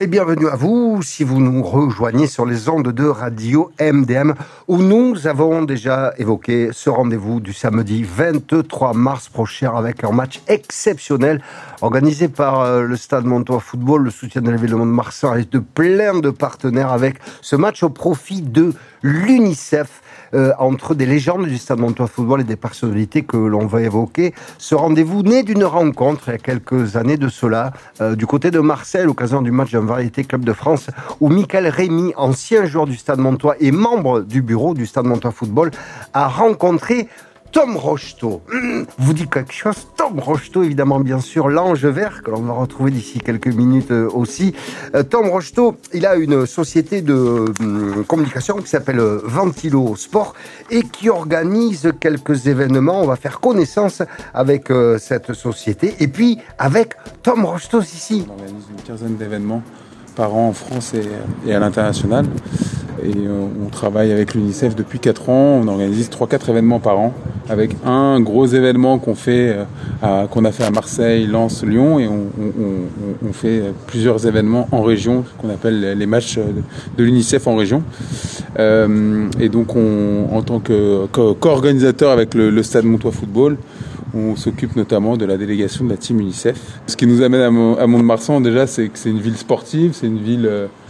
Et bienvenue à vous, si vous nous rejoignez sur les ondes de Radio MDM, où nous avons déjà évoqué ce rendez-vous du samedi 23 mars prochain avec un match exceptionnel organisé par le Stade Montois Football, le soutien de la ville de Mont-de-Marsan et de plein de partenaires avec ce match au profit de l'UNICEF. Entre des légendes du Stade Montois Football et des personnalités que l'on va évoquer. Ce rendez-vous né d'une rencontre il y a quelques années de cela, du côté de Marseille, à l'occasion du match d'un Variété Club de France, où Michael Rémy, ancien joueur du Stade Montois et membre du bureau du Stade Montois Football, a rencontré Tom Rocheteau. Vous dit quelque chose? Tom Rocheteau, évidemment, bien sûr, l'ange vert, que l'on va retrouver d'ici quelques minutes aussi. Tom Rocheteau, il a une société de communication qui s'appelle Ventilo Sport et qui organise quelques événements. On va faire connaissance avec cette société et puis avec Tom Rocheteau ici. On organise une quinzaine d'événements par an en France et à l'international. Et on travaille avec l'UNICEF depuis 4 ans. On organise 3-4 événements par an avec un gros événement qu'on a fait à Marseille, Lens, Lyon, et on fait plusieurs événements en région qu'on appelle les matchs de l'UNICEF en région. Et donc en tant que co-organisateur avec le Stade Montois Football, on s'occupe notamment de la délégation de la team UNICEF. Ce qui nous amène à Mont-de-Marsan déjà, c'est que c'est une ville sportive, c'est une ville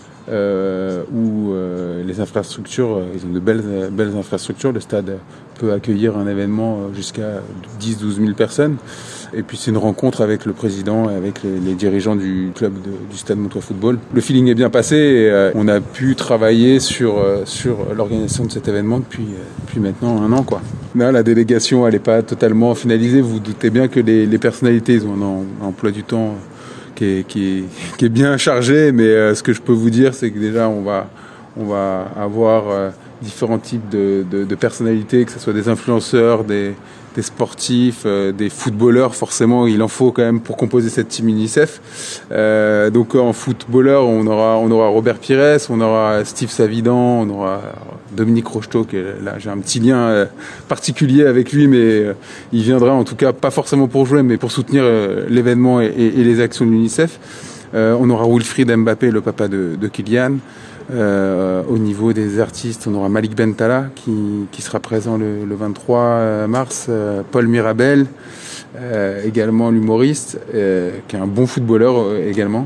où les infrastructures, ils ont de belles infrastructures. Le stade peut accueillir un événement jusqu'à 10-12 000 personnes. Et puis c'est une rencontre avec le président et avec les dirigeants du club du Stade Montois Football. Le feeling est bien passé et on a pu travailler sur l'organisation de cet événement depuis maintenant 1 an, quoi. Là, la délégation, elle n'est pas totalement finalisée. Vous vous doutez bien que les personnalités, ils ont un emploi du temps qui est bien chargé, mais ce que je peux vous dire, c'est que déjà on va avoir différents types de personnalités, que ce soit des influenceurs, des sportifs, des footballeurs. Forcément, il en faut quand même pour composer cette team UNICEF. Donc en footballeur, on aura Robert Pires, on aura Steve Savidan, on aura Dominique Rocheteau, qui est là, j'ai un petit lien particulier avec lui, mais il viendra en tout cas pas forcément pour jouer, mais pour soutenir l'événement et les actions de l'UNICEF. On aura Wilfried Mbappé, le papa de Kylian. Au niveau des artistes, on aura Malik Bentala qui sera présent le 23 mars, Paul Mirabel, également l'humoriste, qui est un bon footballeur également.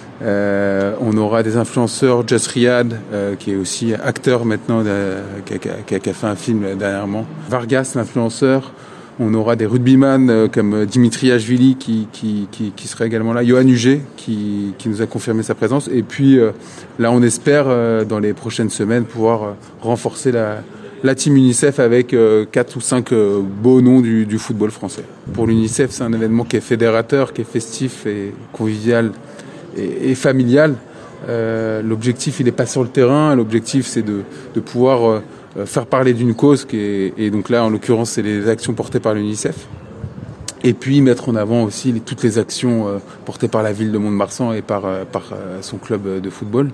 On aura des influenceurs, Just Riyad, qui est aussi acteur maintenant, qui a fait un film dernièrement. Vargas, l'influenceur. On aura des rugbyman comme Dimitri Ashvili qui sera également là. Johan Huget qui nous a confirmé sa présence. Et puis là, on espère dans les prochaines semaines pouvoir renforcer la team UNICEF avec 4 ou 5 beaux noms du football français. Pour l'UNICEF, c'est un événement qui est fédérateur, qui est festif et convivial et familial. L'objectif, il n'est pas sur le terrain. L'objectif, c'est de pouvoir faire parler d'une cause et donc là en l'occurrence c'est les actions portées par l'UNICEF, et puis mettre en avant aussi toutes les actions portées par la ville de Mont-de-Marsan et par son club de football.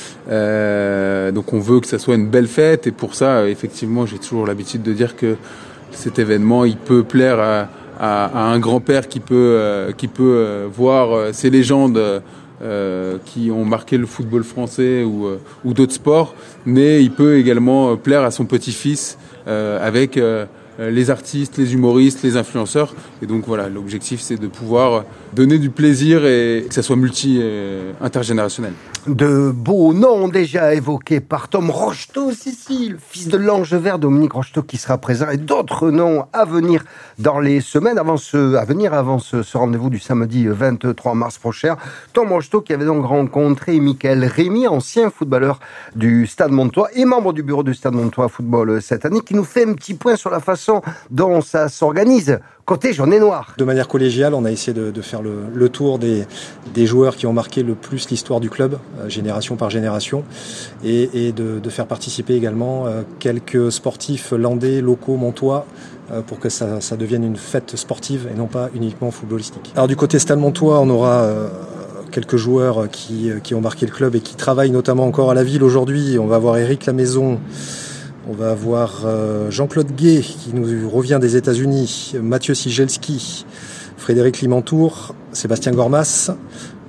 Donc on veut que ça soit une belle fête, et pour ça effectivement j'ai toujours l'habitude de dire que cet événement il peut plaire à un grand-père qui peut voir ces légendes qui ont marqué le football français ou d'autres sports, mais il peut également plaire à son petit-fils avec les artistes, les humoristes, les influenceurs. Et donc voilà, l'objectif c'est de pouvoir donner du plaisir et que ça soit intergénérationnel. De beaux noms déjà évoqués par Tom Rocheteau, le fils de l'ange vert, Dominique Rocheteau, qui sera présent, et d'autres noms à venir dans les semaines avant ce rendez-vous du samedi 23 mars prochain. Tom Rocheteau qui avait donc rencontré Michael Rémy, ancien footballeur du Stade Montois et membre du bureau du Stade Montois Football cette année, qui nous fait un petit point sur la façon dont ça s'organise côté jaune et noir. De manière collégiale, on a essayé de faire le tour des joueurs qui ont marqué le plus l'histoire du club, génération par génération, et de faire participer également quelques sportifs landais, locaux, montois, pour que ça devienne une fête sportive et non pas uniquement footballistique. Alors du côté Stade Montois, on aura quelques joueurs qui ont marqué le club et qui travaillent notamment encore à la ville aujourd'hui. On va avoir Éric Lamaison, on va avoir Jean-Claude Gué qui nous revient des États-Unis, Mathieu Sigelski, Frédéric Limantour, Sébastien Gormas,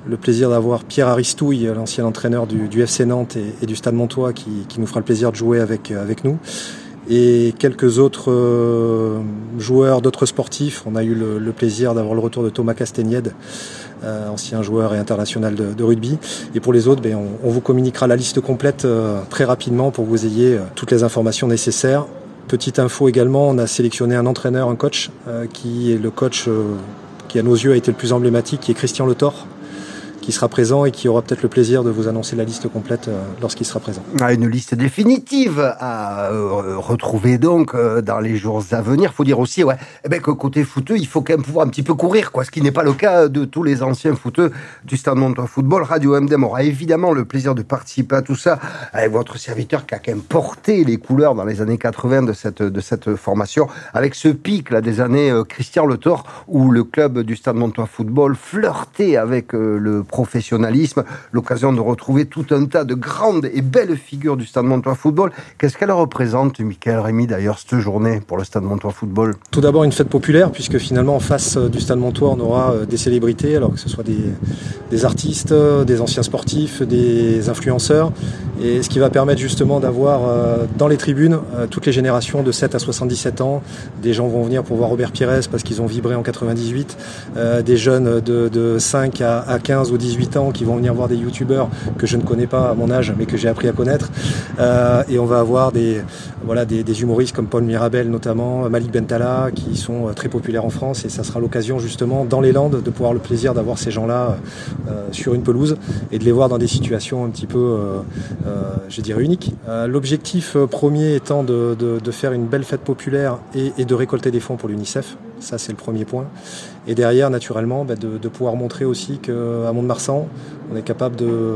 le plaisir d'avoir Pierre Aristouille, l'ancien entraîneur du FC Nantes et du Stade Montois, qui nous fera le plaisir de jouer avec nous. Et quelques autres joueurs, d'autres sportifs. On a eu le plaisir d'avoir le retour de Thomas Castagnède, ancien joueur et international de rugby. Et pour les autres, on vous communiquera la liste complète très rapidement pour que vous ayez toutes les informations nécessaires. Petite info également, on a sélectionné un entraîneur, un coach, qui est le coach qui à nos yeux a été le plus emblématique, qui est Christian Le Thor, qui sera présent et qui aura peut-être le plaisir de vous annoncer la liste complète lorsqu'il sera présent. Une liste définitive à retrouver donc dans les jours à venir. Il faut dire aussi que côté footeux, il faut quand même pouvoir un petit peu courir, ce qui n'est pas le cas de tous les anciens footeux du Stade Montois Football. Radio MDM aura évidemment le plaisir de participer à tout ça avec votre serviteur qui a quand même porté les couleurs dans les années 80 de cette formation, avec ce pic là, des années Christian Le Thor, où le club du Stade Montois Football flirtait avec le professionnalisme, l'occasion de retrouver tout un tas de grandes et belles figures du Stade Montois Football. Qu'est-ce qu'elle représente, Michael Rémy, d'ailleurs, cette journée pour le Stade Montois Football? Tout d'abord, une fête populaire, puisque finalement, en face du Stade Montois, on aura des célébrités, alors que ce soit des artistes, des anciens sportifs, des influenceurs, et ce qui va permettre justement d'avoir dans les tribunes toutes les générations de 7 à 77 ans. Des gens vont venir pour voir Robert Pires parce qu'ils ont vibré en 98, des jeunes de 5 à 15 ou 18 ans qui vont venir voir des youtubeurs que je ne connais pas à mon âge mais que j'ai appris à connaître, et on va avoir des humoristes comme Paul Mirabel notamment, Malik Bentala, qui sont très populaires en France, et ça sera l'occasion justement dans les Landes de pouvoir le plaisir d'avoir ces gens-là sur une pelouse et de les voir dans des situations un petit peu je dirais uniques. L'objectif premier étant de faire une belle fête populaire et de récolter des fonds pour l'UNICEF. Ça, c'est le premier point. Et derrière, naturellement, de pouvoir montrer aussi qu'à Mont-de-Marsan, on est capable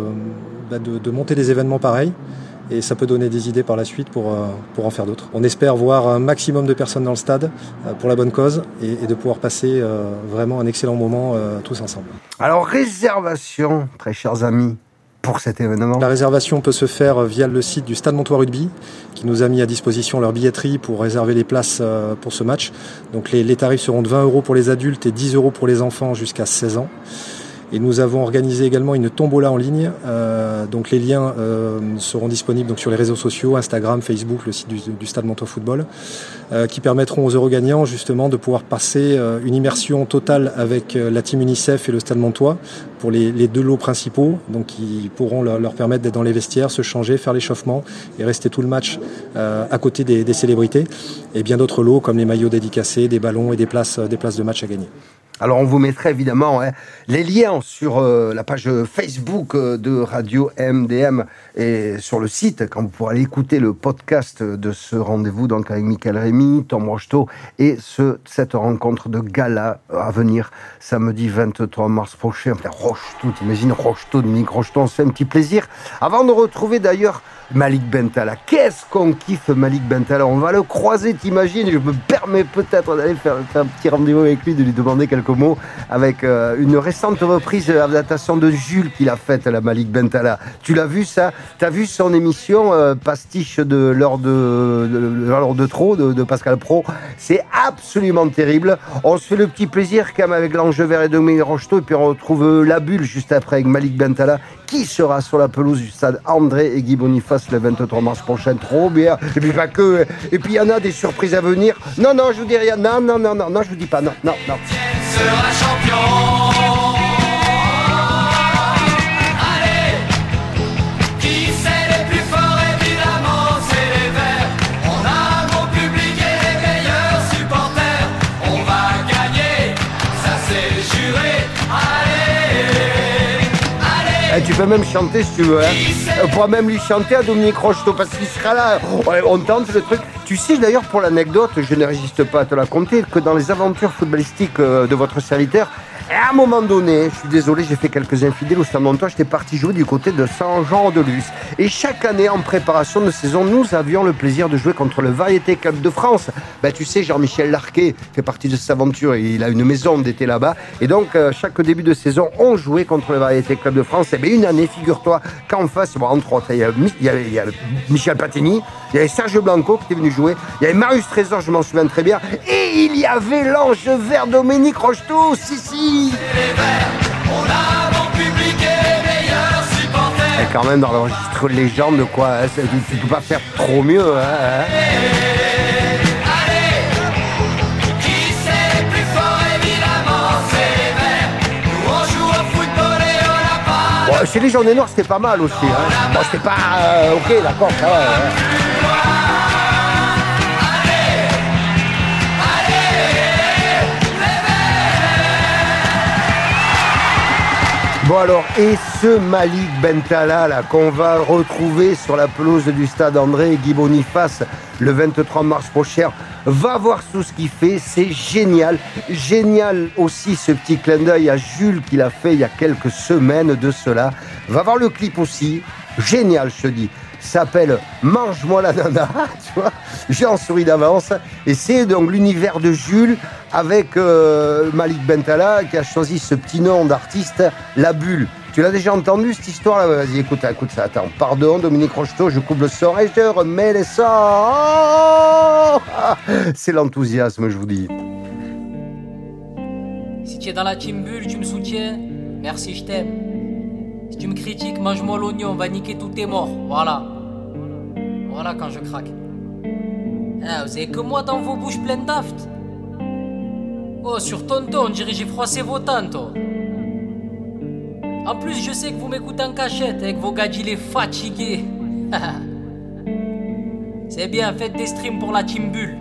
de monter des événements pareils. Et ça peut donner des idées par la suite pour en faire d'autres. On espère voir un maximum de personnes dans le stade pour la bonne cause et de pouvoir passer vraiment un excellent moment tous ensemble. Alors, réservation, très chers amis, pour cet événement. La réservation peut se faire via le site du Stade Montois Rugby, qui nous a mis à disposition leur billetterie pour réserver les places pour ce match. Donc les tarifs seront de 20 € pour les adultes et 10 € pour les enfants jusqu'à 16 ans. Et nous avons organisé également une tombola en ligne. Donc les liens seront disponibles donc sur les réseaux sociaux, Instagram, Facebook, le site du Stade Montois Football, qui permettront aux heureux gagnants justement de pouvoir passer une immersion totale avec la team UNICEF et le Stade Montois pour les deux lots principaux, donc qui pourront leur permettre d'être dans les vestiaires, se changer, faire l'échauffement et rester tout le match à côté des célébrités, et bien d'autres lots comme les maillots dédicacés, des ballons et des places de match à gagner. Alors, on vous mettrait évidemment les liens sur la page Facebook de Radio MDM et sur le site, quand vous pourrez aller écouter le podcast de ce rendez-vous donc avec Michael Rémy, Tom Rocheteau et cette rencontre de gala à venir samedi 23 mars prochain. Enfin, Rocheteau, t'imagines, Rocheteau, Dominique Rocheteau, on se fait un petit plaisir. Avant de retrouver d'ailleurs Malik Bentala. Qu'est-ce qu'on kiffe Malik Bentala? On va le croiser, t'imagines? Je me permets peut-être d'aller faire un petit rendez-vous avec lui, de lui demander quelques mots avec une récente reprise de l'adaptation de Jules qu'il a faite, la Malik Bentala. Tu l'as vu ça? T'as vu son émission pastiche de l'heure de trop de Pascal Praud? C'est absolument terrible. On se fait le petit plaisir quand même avec Langevert et Dominique Rocheteau, et puis on retrouve la bulle juste après avec Malik Bentala, qui sera sur la pelouse du stade André et Guy Boniface le 23 mars prochain. Trop bien. Et puis pas que. Et puis il y en a des surprises à venir. Non, je vous dis rien. Non, je vous dis pas. Non. Sera champion. Allez, qui c'est les plus forts? Évidemment, c'est les Verts. On a un bon public et les meilleurs supporters. On va gagner, ça c'est juré. Allez. Tu peux même chanter si tu veux. On pourra même lui chanter à Dominique Rocheteau parce qu'il sera là. On tente le truc. Tu sais d'ailleurs, pour l'anecdote, je ne résiste pas à te la conter, que dans les aventures footballistiques de votre serviteur, à un moment donné, je suis désolé, j'ai fait quelques infidèles au Stade Montois, j'étais parti jouer du côté de Saint-Jean-de-Luz. Et chaque année, en préparation de saison, nous avions le plaisir de jouer contre le Variété Club de France. Tu sais, Jean-Michel Larquet fait partie de cette aventure, et il a une maison d'été là-bas. Et donc, chaque début de saison, on jouait contre le Variété Club de France. Et bien, une année, figure-toi qu'en face, entre autres, il y avait Michel Platini, il y avait Serge Blanco qui était venu jouer, il y avait Marius Trésor, je m'en souviens très bien, et il y avait Langevert, Dominique Rocheteau, si. Les Verts, on a un bon public. compliquer les meilleurs supporters. Et quand même dans le registre légende, quoi. Hein, tu peux pas faire trop mieux. Hein. Allez, qui c'est les plus forts? Évidemment, c'est les Verts. Nous on joue au football et on n'a pas. Bon, chez les Jaunes et Noirs, c'était pas mal aussi. Hein. Bon, c'était pas... ok, d'accord, ça va. Hein. Bon alors, et ce Malik Bentala là qu'on va retrouver sur la pelouse du stade André Guy Boniface le 23 mars prochain, va voir tout ce qu'il fait, c'est génial. Génial aussi ce petit clin d'œil à Jules qu'il a fait il y a quelques semaines de cela. Va voir le clip aussi, génial je te dis. S'appelle Mange-moi la nana, tu vois, j'en souris d'avance. Et c'est donc l'univers de Jules avec Malik Bentala qui a choisi ce petit nom d'artiste, La Bulle. Tu l'as déjà entendu cette histoire-là? Vas-y, écoute ça. Attends, pardon, Dominique Rocheteau, je coupe le son et je remets les sons. Oh, c'est l'enthousiasme, je vous dis. Si tu es dans la team Bulle, tu me soutiens. Merci, je t'aime. Si tu me critiques, mange-moi l'oignon, on va niquer tous tes morts. Voilà quand je craque. Ah, vous avez que moi dans vos bouches pleines d'aft. Oh, sur tonton, on dirait j'ai froissé vos tantes. Oh. En plus, je sais que vous m'écoutez en cachette avec vos gadgets les fatigués. C'est bien, faites des streams pour la team Bulle.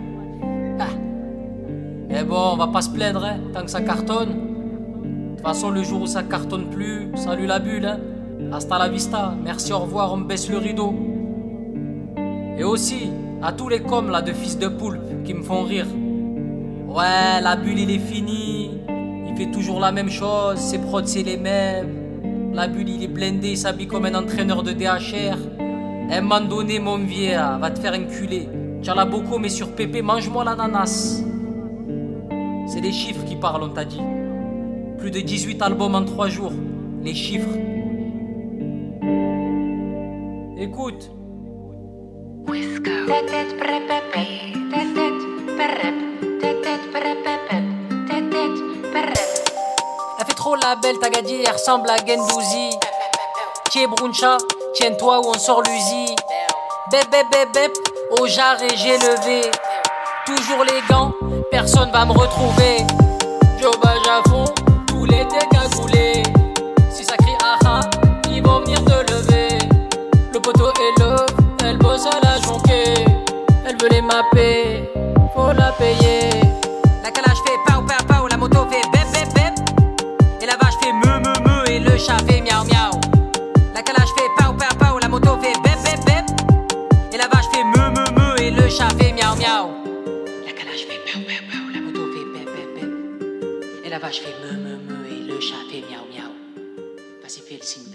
Mais bon, on va pas se plaindre, hein, tant que ça cartonne. De toute façon, le jour où ça cartonne plus, salut la bulle, hein. Hasta la vista, merci, au revoir, on me baisse le rideau. Et aussi, à tous les coms là de fils de poulpe qui me font rire. Ouais, la bulle il est fini, il fait toujours la même chose, ses prods c'est les mêmes. La bulle il est blindé, il s'habille comme un entraîneur de DHR. Un moment donné, mon vieux, va te faire enculer. Tiens la beaucoup, mais sur Pépé, mange-moi l'ananas. C'est les chiffres qui parlent, on t'a dit. Plus de 18 albums en 3 jours. Les chiffres. Écoute. Elle fait trop la belle, ta gadie, elle ressemble à Gendouzi. Tiens Bruncha, tiens-toi ou on sort l'usi. Bép, bép, bép, bép, au jarret j'ai levé. Toujours les gants, personne va me retrouver. Jobage à fond, tous les décagoulés. Si ça crie aha, ils vont venir te lever. Le poteau est love, elle bosse à la jonquée. Elle veut les mapper, faut la payer. La calage fait pao pao pao, la moto fait bép bép bép. Et la vache fait meu meu meu et le chat fait miaou miaou. La calage fait pao pao pao, la moto fait bép bép bép. Et la vache fait meu meu meu et le chat fait miaou miaou. La calage fait pao pao pao, la moto fait bép bép bép. Et la vache fait meu meu meu et le chat fait miaou miaou. Vas-y fais le signe.